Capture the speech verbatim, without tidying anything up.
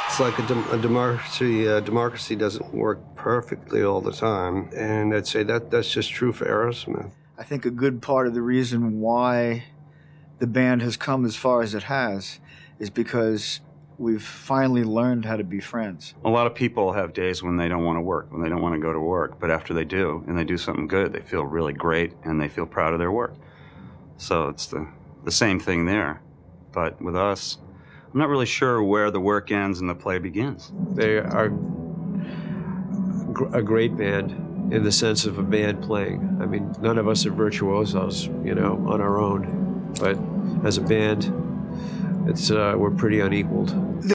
It's like a, dem- a democracy. Uh, democracy doesn't work perfectly all the time, and I'd say that that's just true for Aerosmith. I think a good part of the reason why the band has come as far as it has is because we've finally learned how to be friends. A lot of people have days when they don't want to work, when they don't want to go to work, but after they do, and they do something good, they feel really great, and they feel proud of their work. So it's the, the same thing there. But with us, I'm not really sure where the work ends and the play begins. They are a great band in the sense of a band playing. I mean, none of us are virtuosos, you know, on our own. But as a band, it's uh, we're pretty unequaled.